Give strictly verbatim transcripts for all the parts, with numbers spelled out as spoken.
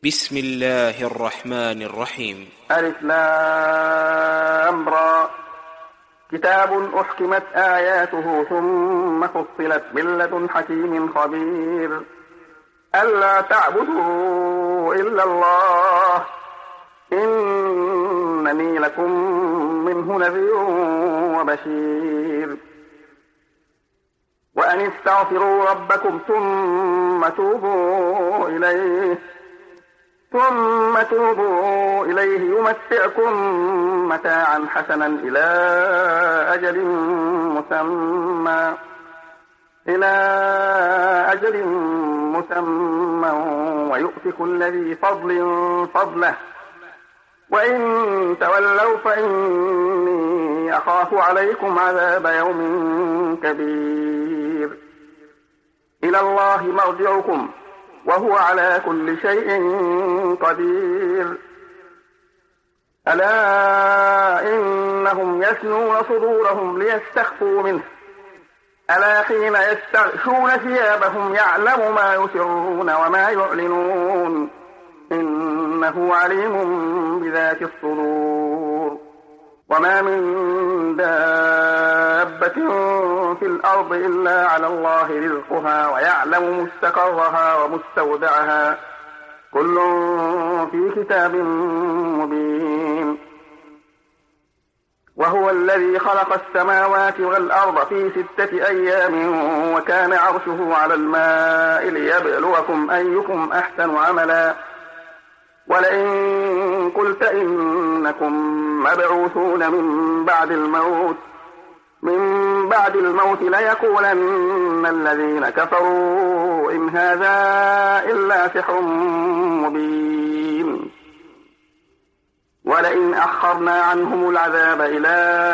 بسم الله الرحمن الرحيم. ألف لام را. كتاب أحكمت آياته ثم فصلت من لدن حكيم خبير. ألا تعبدوا إلا الله إنني لكم منه نذير وبشير. وأن استغفروا ربكم ثم توبوا إليه ثم توبوا إليه يمتعكم متاعا حسنا إلى أجل مسمى إلى أجل مسمى ويؤتي كل ذي فضل فضله وإن تولوا فإني أخاف عليكم عذاب يوم كبير. إلى الله مرجعكم وهو على كل شيء قدير. ألا إنهم يثنون صدورهم ليستخفوا منه ألا حين يستغشون ثيابهم يعلم ما يسرون وما يعلنون إنه عليم بذات الصدور. وما من دابة في الأرض إلا على الله رزقها ويعلم مستقرها ومستودعها كل في كتاب مبين. وهو الذي خلق السماوات والأرض في ستة أيام وكان عرشه على الماء ليبلوكم أيكم أحسن عملا. ولئن قلت إنكم مبعوثون من بعد الموت من بعد الموت ليقولن الذين كفروا إن هذا إلا سحر مبين. ولئن أخرنا عنهم العذاب إلى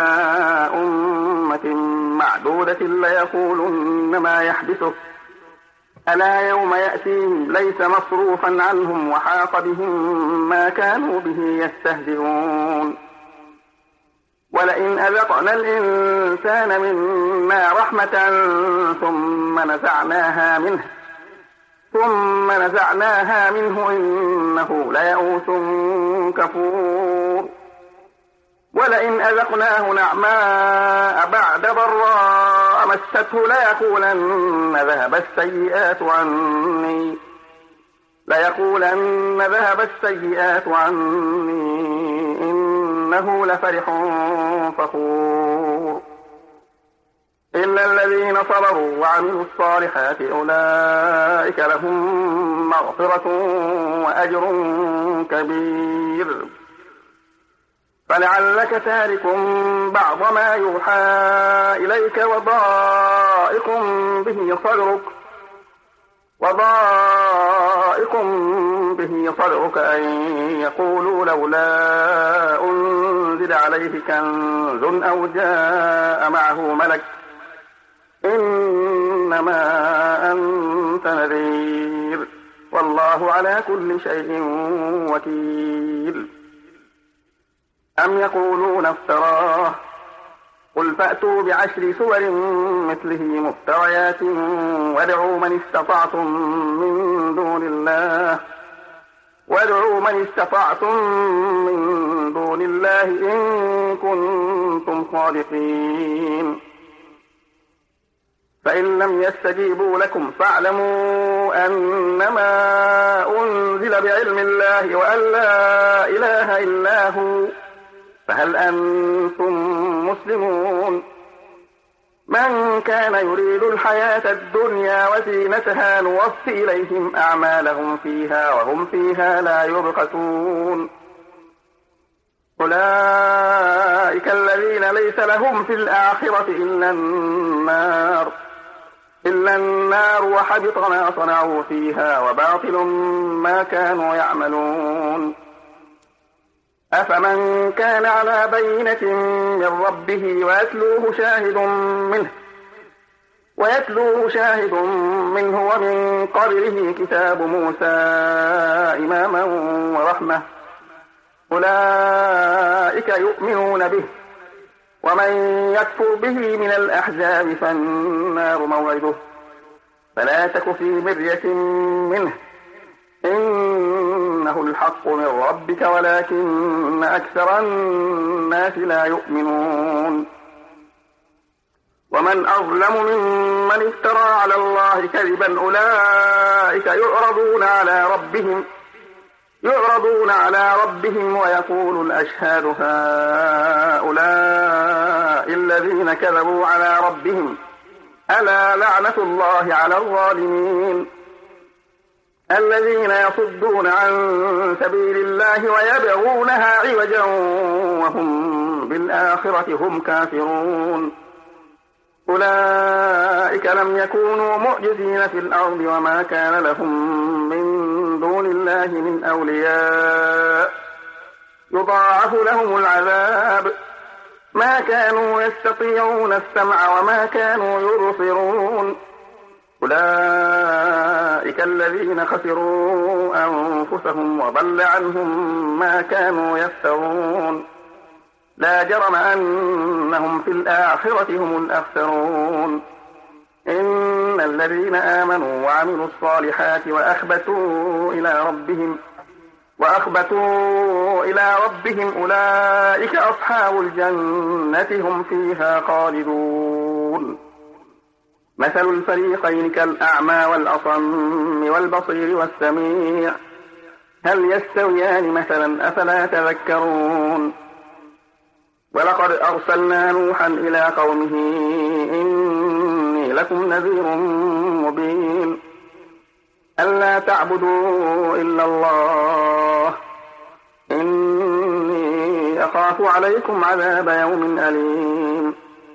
أمة معدودة ليقولن ما يحدثه ألا يوم يأتيهم ليس مصروفا عنهم وحاق بهم ما كانوا به يستهزئون. ولئن أذقنا الإنسان منا رحمة ثم نزعناها منه ثم نزعناها منه إنه ليئوس كفور. ولئن أذقناه نعماء بعد ضراء مسته ليقولن ذهب السيئات عني ليقولن ذهب السيئات عني إنه لفرح فخور. إلا الذين صبروا وعملوا الصالحات أولئك لهم مغفرة وأجر كبير. فلعلك تارك بعض ما يوحى إليك وضائق به صدرك وضائق به صدرك أن يقولوا لولا أنزل عليه كنز أو جاء معه ملك إنما أنت نذير والله على كل شيء وكيل. أم يقولون افتراه قل فأتوا بعشر سور مثله مفتريات وادعوا من استطعتم من دون الله وادعوا من استطعتم من دون الله إن كنتم صادقين. فإن لم يستجيبوا لكم فاعلموا أنما أنزل بعلم الله وأن لا إله إلا هو فهل أنتم مسلمون. من كان يريد الحياة الدنيا وزينتها نوفي إليهم أعمالهم فيها وهم فيها لا يبخسون. أولئك الذين ليس لهم في الآخرة إلا النار إلا النار وحبط ما صنعوا فيها وباطل ما كانوا يعملون. أفمن كان على بينة من ربه ويتلوه شاهد منه ويتلوه شاهد منه ومن قبله كتاب موسى إماما ورحمة أولئك يؤمنون به ومن يكفر به من الأحزاب فالنار موعده فلا تك في مرية منه إن الحق من ربك ولكن أكثر الناس لا يؤمنون ومن أظلم ممن افترى على الله كذبا أولئك يعرضون على ربهم يعرضون على ربهم ويقول الأشهاد هؤلاء الذين كذبوا على ربهم ألا لعنة الله على الظالمين الذين يصدون عن سبيل الله ويبغونها عوجا وهم بالآخرة هم كافرون أولئك لم يكونوا معجزين في الأرض وما كان لهم من دون الله من أولياء يضاعف لهم العذاب ما كانوا يستطيعون السمع وما كانوا يبصرون أولئك الذين خسروا أنفسهم وضل عنهم ما كانوا يفترون لا جرم أنهم في الآخرة هم الأخسرون إن الذين آمنوا وعملوا الصالحات وأخبتوا إلى ربهم وأخبتوا إلى ربهم أولئك أصحاب الجنة هم فيها خالدون مثل الفريقين كالأعمى والأصم والبصير والسميع هل يستويان مثلا أفلا تذكرون ولقد أرسلنا نوحا إلى قومه إني لكم نذير مبين ألا تعبدوا إلا الله إني أخاف عليكم عذاب يوم أليم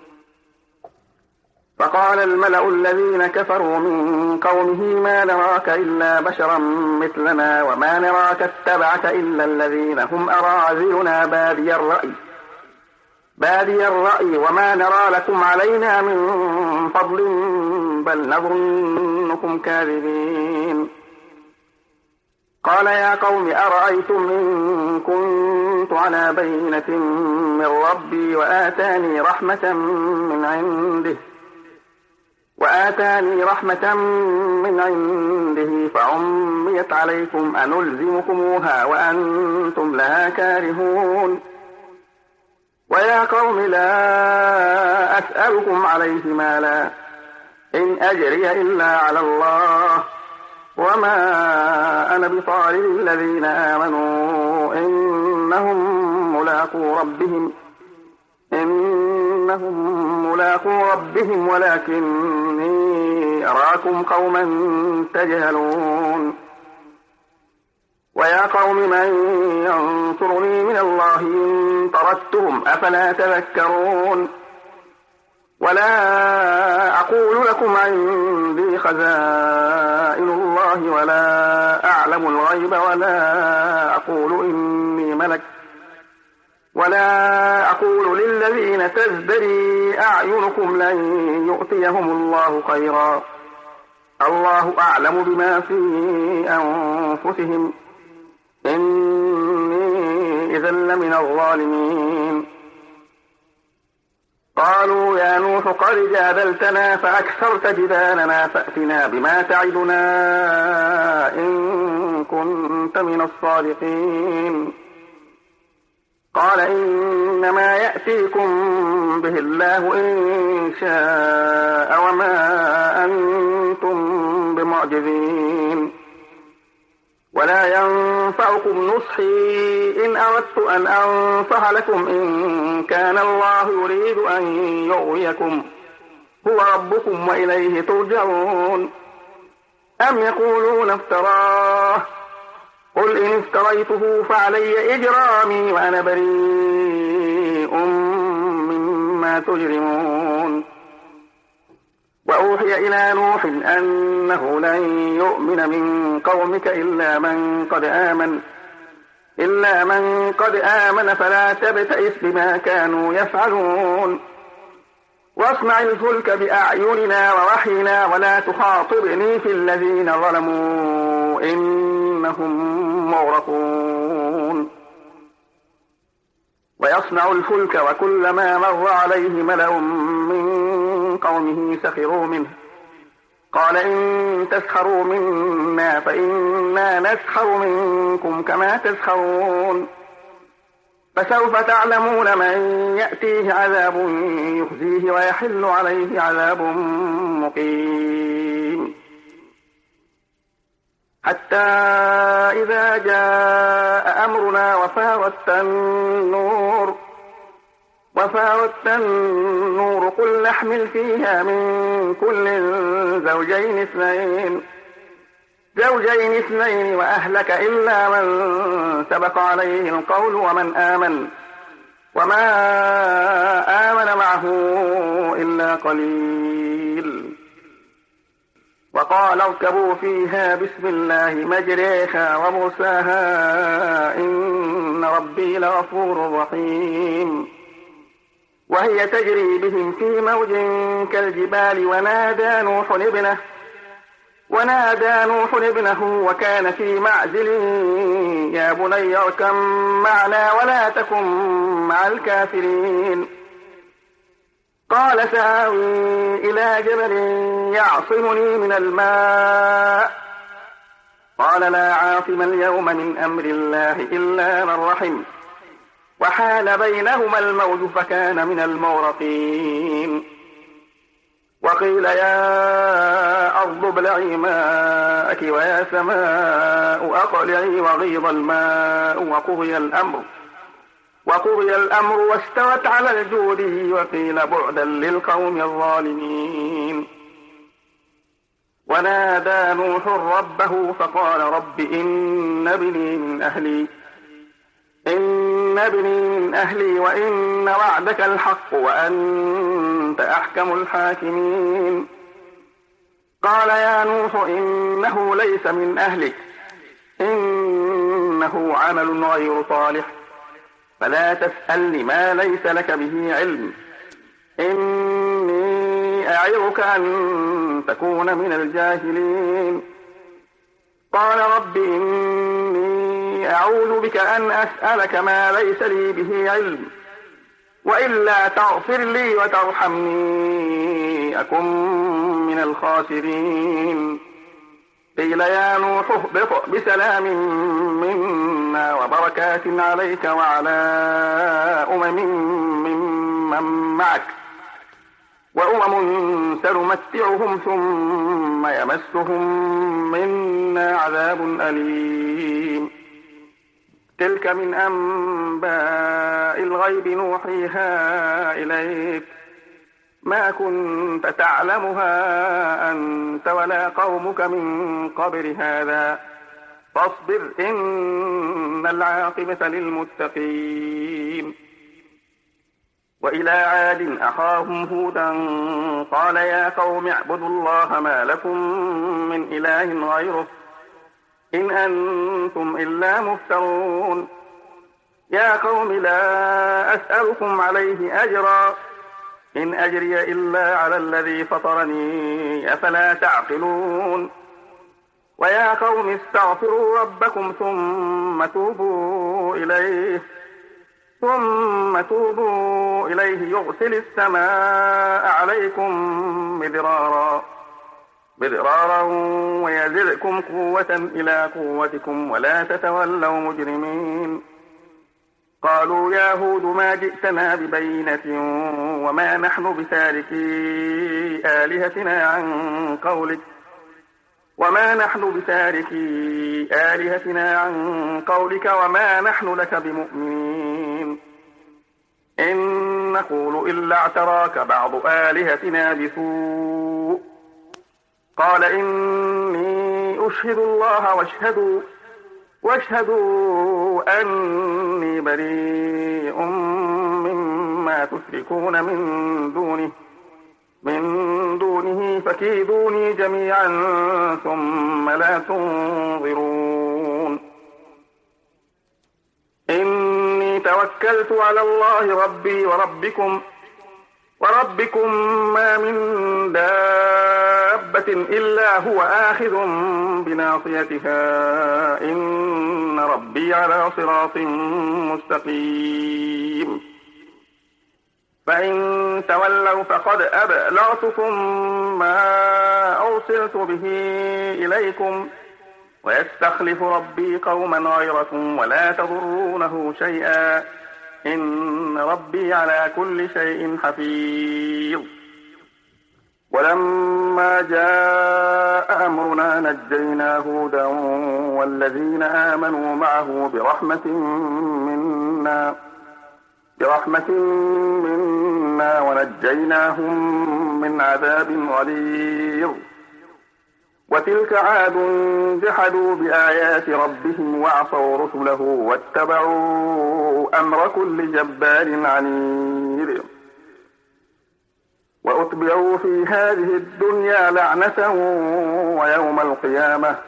فقال الملأ الذين كفروا من قومه ما نراك إلا بشرا مثلنا وما نراك اتبعك إلا الذين هم أراذلنا بادي الرأي بادي الرأي وما نرى لكم علينا من فضل بل نظنكم كاذبين قال يا قوم أرأيتم إن كنت على بينة من ربي وآتاني رحمة من عنده وآتاني رحمة من عنده فعميت عليكم أنلزمكموها وأنتم لها كارهون ويا قوم لا أسألكم عليه مالا إن أجري إلا على الله وما أنا بطارد الذين آمنوا إنهم ملاقو ربهم إنهم ملاقو ربهم ولكني أراكم قوما تجهلون ويا قوم من ينصرني من الله إن طردتهم أفلا تذكرون ولا أقول لكم عندي خزائن الله ولا أعلم الغيب ولا أقول إني ملك ولا أقول للذين تزدري أعينكم لن يؤتيهم الله خيرا الله أعلم بما في أنفسهم إني إذا لمن الظالمين قالوا يا نوح قد جادلتنا فأكثرت جدالنا فأتنا بما تعدنا إن كنت من الصادقين قال إنما يأتيكم به الله إن شاء وما أنتم بمعجزين ولا ينفعكم نصحي إن أردت أن أنصح لكم إن كان الله يريد أن يغويكم هو ربكم وإليه ترجعون أم يقولون افتراه قل إن افتريته فعلي إجرامي وأنا بريء مما تجرمون وأوحي إلى نوح أنه لن يؤمن من قومك إلا من قد آمن إلا من قد آمن فلا تبتئس بما كانوا يفعلون واصنع الفلك بأعيننا ووحينا ولا تخاطبني في الذين ظلموا إنهم مغرقون ويصنع الفلك وكلما مر عليه ملأ من قومه سخروا منه قال إن تسخروا منا فإنا نسخر منكم كما تسخرون فسوف تعلمون من يأتيه عذاب يخزيه ويحل عليه عذاب مقيم حتى إذا جاء أمرنا وفارت النور وفارت النور قل نحمل فيها من كل زوجين اثنين زوجين اثنين وأهلك إلا من سبق عليه القول ومن آمن وما آمن معه إلا قليل وقال اركبوا فيها بسم الله مجريها ومرساها إن ربي لغفور رحيم وهي تجري بهم في موج كالجبال ونادى نوح ابنه ونادى نوح ابنه وكان في معزل يا بني اركب معنا ولا تكن مع الكافرين قال سآوي إلى جبل يعصمني من الماء قال لا عاصم اليوم من أمر الله إلا من رحم وحال بينهما الموج فكان من المغرقين وقيل يا أرض ابلعي ماءك ويا سماء أقلعي وغيض الماء وقضي الأمر وقضي الأمر واستوت على الجود وقيل بعدا للقوم الظالمين ونادى نوح ربه فقال رب إن ابني من أهلي إن ابني من أهلي وإن وعدك الحق وأنت أحكم الحاكمين قال يا نوح إنه ليس من أهلك إنه عمل غير صالح فلا تسألني ما ليس لك به علم إني أعظك أن تكون من الجاهلين قال رب إني أعوذ بك أن أسألك ما ليس لي به علم وإلا تغفر لي وترحمني أكن من الخاسرين قيل يا نوح اهبط بسلام منا وبركات عليك وعلى أمم ممن معك وأمم سنمتعهم ثم يمسهم منا عذاب أليم تلك من أنباء الغيب نوحيها إليك ما كنت تعلمها أنت ولا قومك من قبل هذا فاصبر إن العاقبة للمتقين وإلى عاد أخاهم هودا قال يا قوم اعبدوا الله ما لكم من إله غيره إن أنتم إلا مفترون يا قوم لا أسألكم عليه أجرا إن أجري إلا على الذي فطرني أفلا تعقلون ويا قوم استغفروا ربكم ثم توبوا إليه ثم توبوا إليه يرسل السماء عليكم مدرارا مدرارا ويزدكم قوة إلى قوتكم ولا تتولوا مجرمين قالوا يا هود ما جئتنا ببينة وما نحن بتاركي آلهتنا عن قولك وما نحن بتاركي آلهتنا عن قولك وما نحن لك بمؤمنين إن نقول إلا اعتراك بعض آلهتنا بسوء قال إني أشهد الله واشهدوا واشهدوا أني بريء مما تشركون من دونه من دونه فكيدوني جميعا ثم لا تنظرون إني توكلت على الله ربي وربكم وربكم ما من دابة إلا هو آخذ بناصيتها إن ربي على صراط مستقيم فإن تولوا فقد أبلغتكم ما أرسلت به إليكم ويستخلف ربي قوما غيركم ولا تضرونه شيئا إن ربي على كل شيء حفيظ. ولما جاء أمرنا نجينا هودا والذين آمنوا معه برحمة منا برحمة منا ونجيناهم من عذاب غليظ. وتلك عاد جحدوا بآيات ربهم وعصوا رسله واتبعوا أمر كل جبار عنيد. وأتبعوا في هذه الدنيا لعنة ويوم القيامة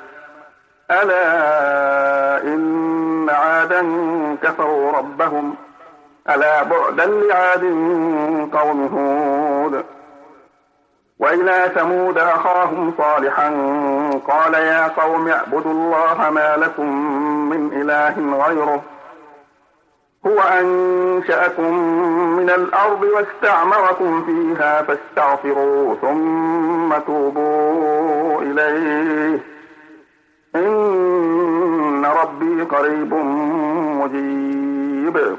ألا إن عادا كفروا ربهم ألا بعدا لعاد قوم هود. وإلى ثمود أخاهم صالحا قال يا قوم اعبدوا الله ما لكم من إله غيره هو أنشأكم من الأرض واستعمركم فيها فاستغفروا ثم توبوا إليه إن ربي قريب مجيب.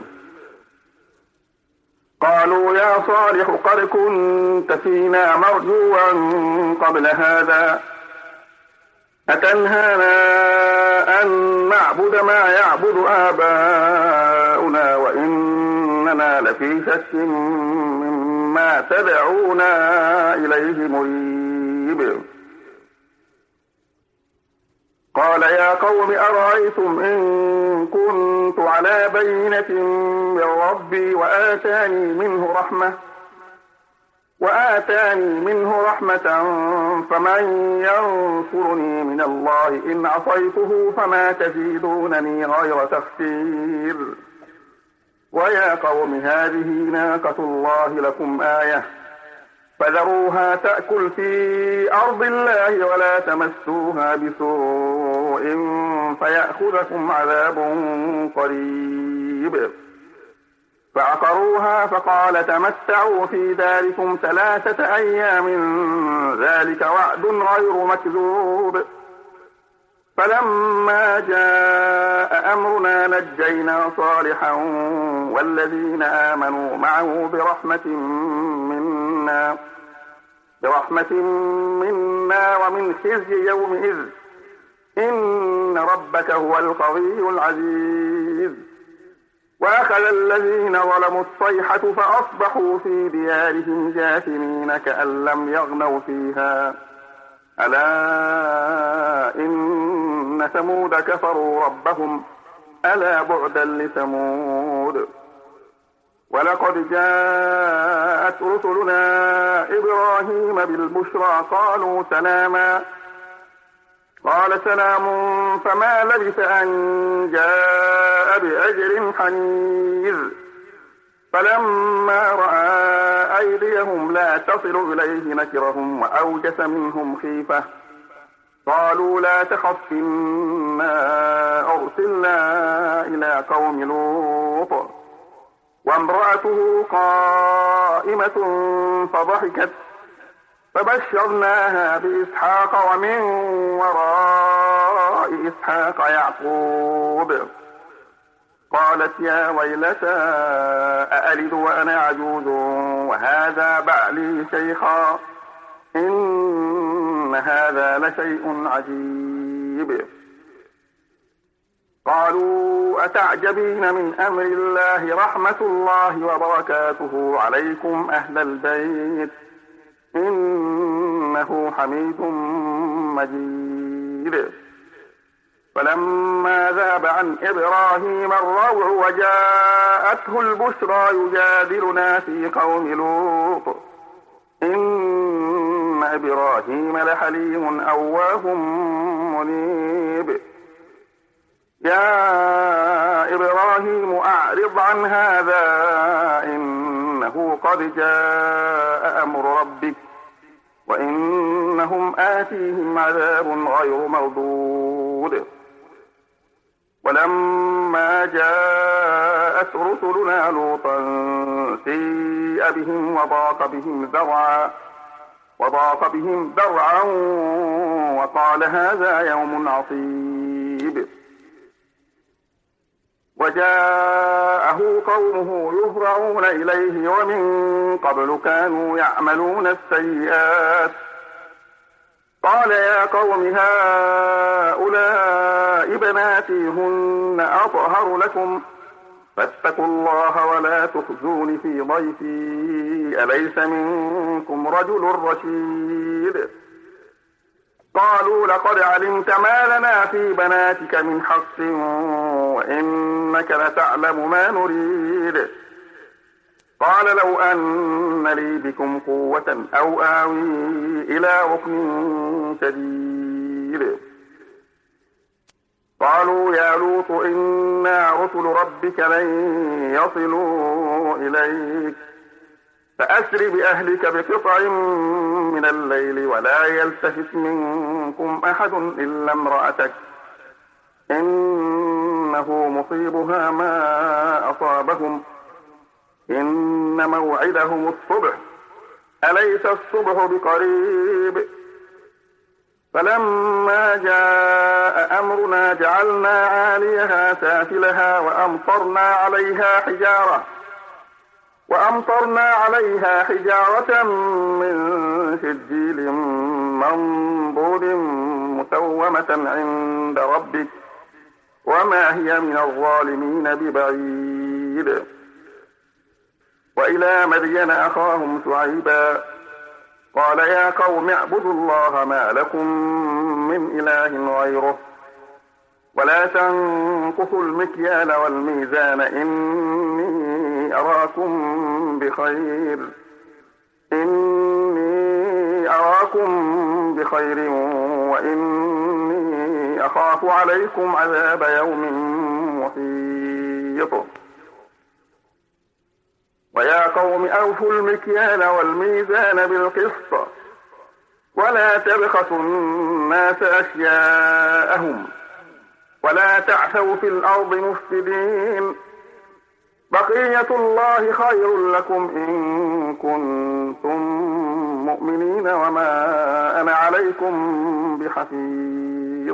قالوا يا صالح قد كنت فينا مرجوا قبل هذا أتنهانا أن نعبد ما يعبد آباؤنا وإننا لفي شك مما تدعونا إليه مريب. قال يا قوم أرأيتم إن كنت على بينة من ربي وآتاني منه رحمة وآتاني منه رحمة فمن ينصرني من الله إن عصيته فما تزيدونني غير تخسير. ويا قوم هذه ناقة الله لكم آية فذروها تأكل في أرض الله ولا تمسوها بسوء فيأخذكم عذاب قريب. فعقروها فقال تمتعوا في داركم ثلاثة أيام ذلك وعد غير مكذوب. فلما جاء أمرنا نجينا صالحا والذين آمنوا معه برحمة منا برحمة منا ومن خزي يومئذ إن ربك هو القوي العزيز. وأخذ الذين ظلموا الصيحة فأصبحوا في ديارهم جاثمين كأن لم يغنوا فيها ألا إن ثمود كفروا ربهم ألا بعدا لثمود. ولقد جاءت رسلنا إبراهيم بالبشرى قالوا سلاما قال سلام فما لبث أن جاء بعجل حنيذ. فلما رأى أيديهم لا تصل إليه نكرهم وأوجس منهم خيفة قالوا لا تخف إنا أرسلنا إلى قوم لوط وامرأته قائمة فضحكت فبشرناها بإسحاق ومن وراء إسحاق يعقوب. قالت يا ويلتى أألد وأنا عجوز وهذا بعلي شيخا إن هذا لشيء عجيب. قالوا أتعجبين من أمر الله رحمة الله وبركاته عليكم أهل البيت إنه حميد مجيد. فلما ذاب عن إبراهيم الروع وجاءته البشرى يجادلنا في قوم لوط إن إبراهيم لحليم أواه منيب. يا إبراهيم أعرض عن هذا إنه قد جاء أمر ربك وإنهم آتيهم عذاب غير مردود. ولما جاء جاءت رسلنا لوطا سيء بهم وضاق بهم ذرعا وضاق بهم ذرعا وقال هذا يوم عصيب. وجاءه قومه يهرعون إليه ومن قبل كانوا يعملون السيئات. قال يا قوم هؤلاء بناتي هن أطهر لكم فاتقوا الله ولا تخزون في ضيفي أليس منكم رجل رشيد. قالوا لقد علمت ما لنا في بناتك من حق وإنك لتعلم ما نريد. قال لو أن لي بكم قوة أو آوي إلى ركن شديد. قالوا يا لوط إنا رسل ربك لن يصلوا إليك فأسر بأهلك بقطع من الليل ولا يلتفت منكم أحد إلا امرأتك إنه مصيبها ما أصابهم إن موعدهم الصبح أليس الصبح بقريب. فلما جاء أمرنا جعلنا عاليها سافلها وأمطرنا عليها حجارة وأمطرنا عليها حجارة من سجيل منضود مسومة عند ربك وما هي من الظالمين ببعيد. وإلى مدين أخاهم شعيبا قال يا قوم اعبدوا الله ما لكم من إله غيره ولا تنقصوا المكيال والميزان إني أراكم بخير إني أراكم بخير وإني أخاف عليكم عذاب يوم محيط. ويا قوم أوفوا المكيال والميزان بالقسط ولا تبخسوا الناس أشياءهم ولا تعثوا في الأرض مفسدين. بقية الله خير لكم إن كنتم مؤمنين وما أنا عليكم بحفيظ.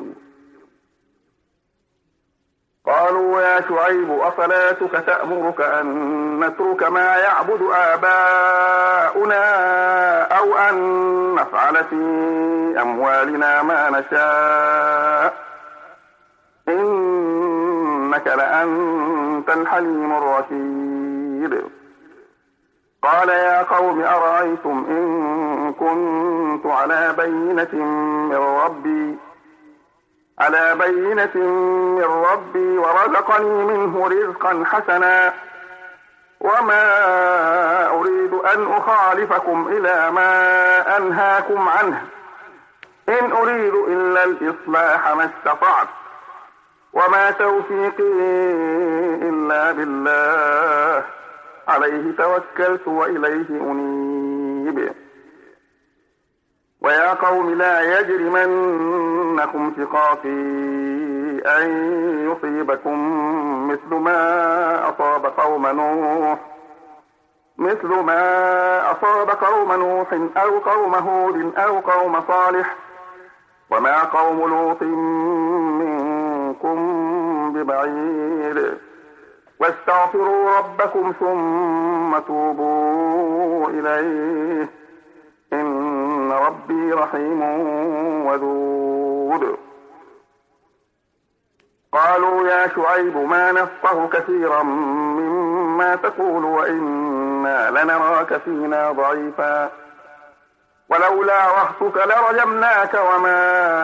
قالوا يا شعيب أصلاتك تأمرك أن نترك ما يعبد آباؤنا أو أن نفعل في أموالنا ما نشاء إنك لأنت الحليم الرشيد. قال يا قوم أرأيتم إن كنت على بينة من ربي على بينة من ربي ورزقني منه رزقا حسنا وما أريد أن أخالفكم إلى ما أنهاكم عنه إن أريد إلا الإصلاح ما استطعت وما توفيقي إلا بالله عليه توكلت وإليه أنيب. ويا قوم لا يجرمنكم شقاقي أن يصيبكم مثل ما أصاب قوم نوح مثل ما أصاب قوم نوح أو قوم هود أو قوم صالح وما قوم لوط منكم ببعيد. واستغفروا ربكم ثم توبوا إليه إن ربي رحيم ودود. قالوا يا شعيب ما نفقه كثيرا مما تقول وإنا لنراك فينا ضعيفا ولولا رهطك لرجمناك وما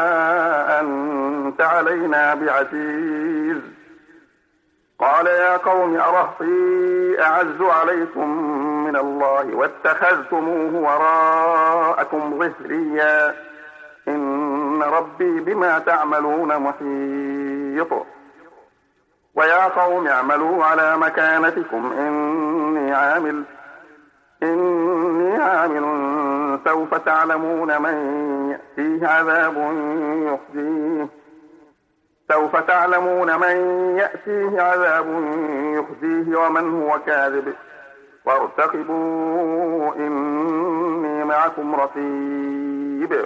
أنت علينا بعزيز. قال يا قوم أرهطي أعز عليكم من الله واتخذتموه وراءكم ظهريا إن ربي بما تعملون محيط. ويا قوم اعملوا على مكانتكم إني عامل إني عامل سوف تعلمون من يأتيه عذاب يخزيه سوف تعلمون من يأتيه عذاب يخزيه ومن هو كاذب وارتقبوا إني معكم رقيب.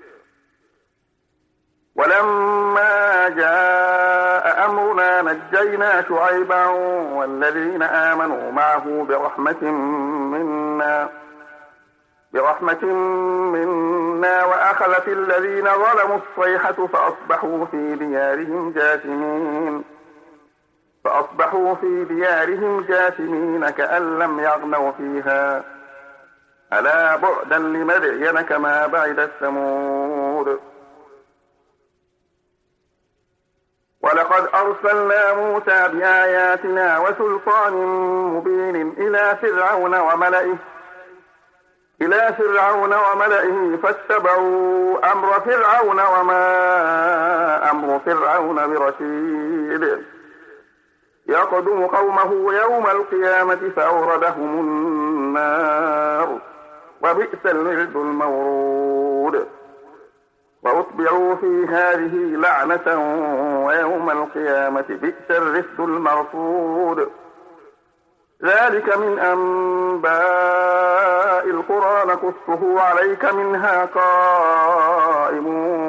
ولما جاء أمرنا نجينا شعيبا والذين آمنوا معه برحمة منا برحمة منا وأخذت الذين ظلموا الصيحة فأصبحوا في ديارهم جاثمين فأصبحوا في ديارهم جاثمين كأن لم يغنوا فيها ألا بعدا لمدين كما بعد الثمود. ولقد أرسلنا موسى بآياتنا وسلطان مبين إلى فرعون وملئه إلى فرعون وملئه فاتبعوا أمر فرعون وما أمر فرعون برشيد يقدم قومه يوم القيامة فأوردهم النار وبئس الورد المورود. وأتبعوا في هذه لعنة ويوم القيامة بئس الرفد المرفود. ذلك من أنباء القرى نقصه عليك منها قائم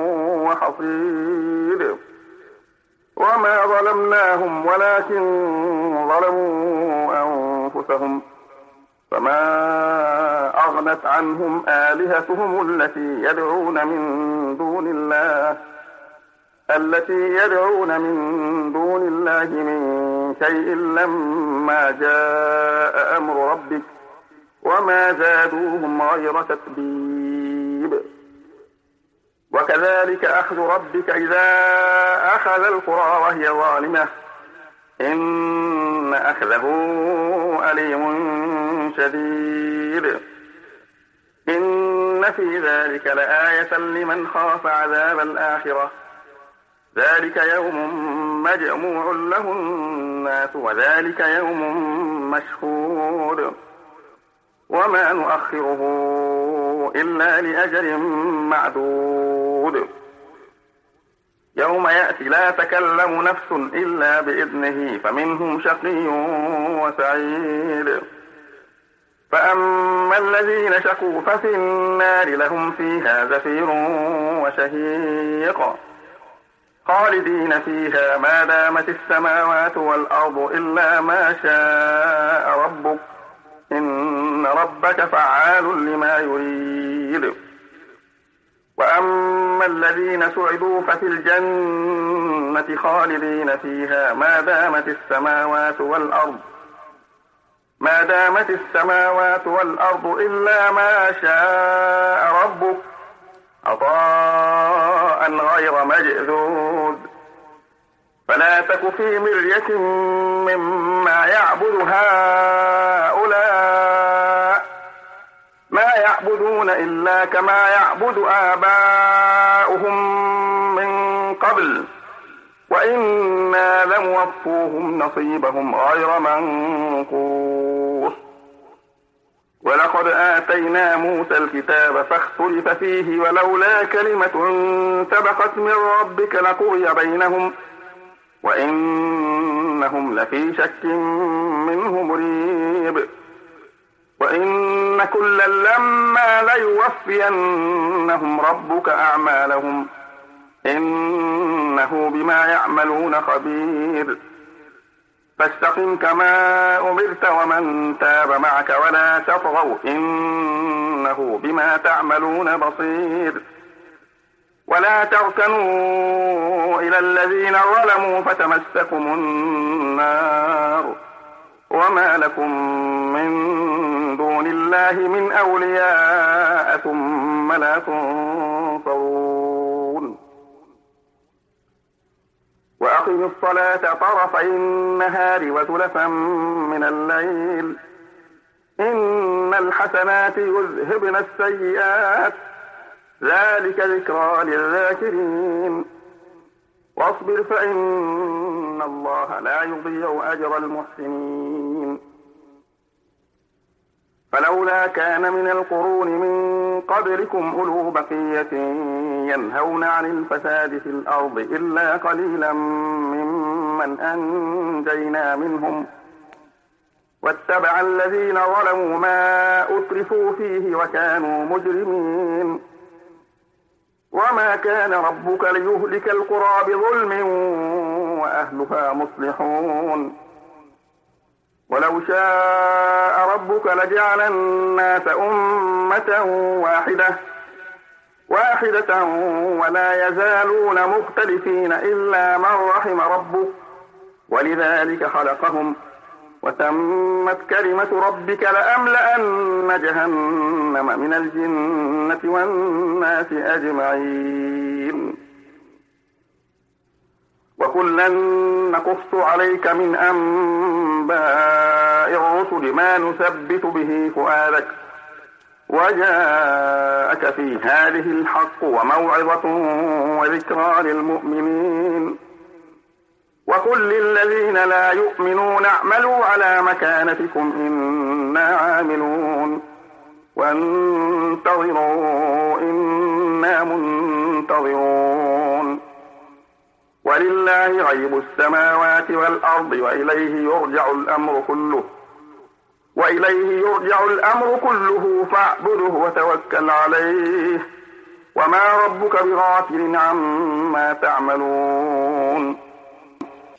وحصيد. وما ظلمناهم ولكن ظلموا أنفسهم فما أغنت عنهم آلهتهم التي يدعون من دون الله التي يدعون من دون الله من شيء لما جاء أمر ربك وما زادوهم غير تتبيب. وكذلك أخذ ربك إذا أخذ القرى وهي ظالمة إن أخذه أليم شديد. إن في ذلك لآية لمن خاف عذاب الآخرة ذلك يوم مجموع له الناس وذلك يوم مشهود. وما نؤخره إلا لأجل معدود. يوم يأتي لا تكلم نفس إلا بإذنه فمنهم شقي وسعيد. فأما الذين شقوا ففي النار لهم فيها زفير وشهيق خالدين فيها ما دامت السماوات والأرض إلا ما شاء ربك إن ربك فعال لما يريد. وأما الذين سعدوا ففي الجنة خالدين فيها ما دامت السماوات والأرض ما دامت السماوات والأرض إلا ما شاء ربك عطاء غير مجذوذ. فلا تك في مرية مما يعبد هؤلاء ما يعبدون إلا كما يعبد آباؤهم من قبل وإنا لموفوهم نصيبهم غير منقوص. ولقد آتينا موسى الكتاب فاختلف فيه ولولا كلمة سبقت من ربك لقضي بينهم وإنهم لفي شك منه مريب. وإن كلا لما ليوفينهم ربك أعمالهم إنه بما يعملون خبير. فاستقم كما أمرت ومن تاب معك ولا تطغوا إنه بما تعملون بصير. ولا تركنوا إلى الذين ظلموا فتمسكم النار وما لكم من دون الله من أولياء ثم لا تنصرون. وأقم الصلاة طرفي النهار وزلفا من الليل إن الحسنات يذهبن السيئات ذلك ذكرى للذاكرين. واصبر فإن الله لا يضيع أجر المحسنين. فلولا كان من القرون من قبلكم أولو بقية ينهون عن الفساد في الأرض إلا قليلا ممن أنجينا منهم واتبع الذين ظلموا ما أترفوا فيه وكانوا مجرمين. وما كان ربك ليهلك القرى بظلم وأهلها مصلحون. ولو شاء ربك لجعل الناس أمة واحدة واحدة ولا يزالون مختلفين إلا من رحم ربك ولذلك خلقهم وتمت كلمة ربك لأملأن جهنم من الجنة والناس أجمعين. وكلا نقص عليك من أنباء الرسل ما نثبت به فؤادك وجاءك في هذه الحق وموعظة وذكرى للمؤمنين. وقل للذين لا يؤمنون اعملوا على مكانتكم إنا عاملون وانتظروا إنا منتظرون. ولله غيب السماوات والأرض وإليه يرجع الأمر كله وإليه يرجع الأمر كله فاعبده وتوكل عليه وما ربك بغافل عما تعملون.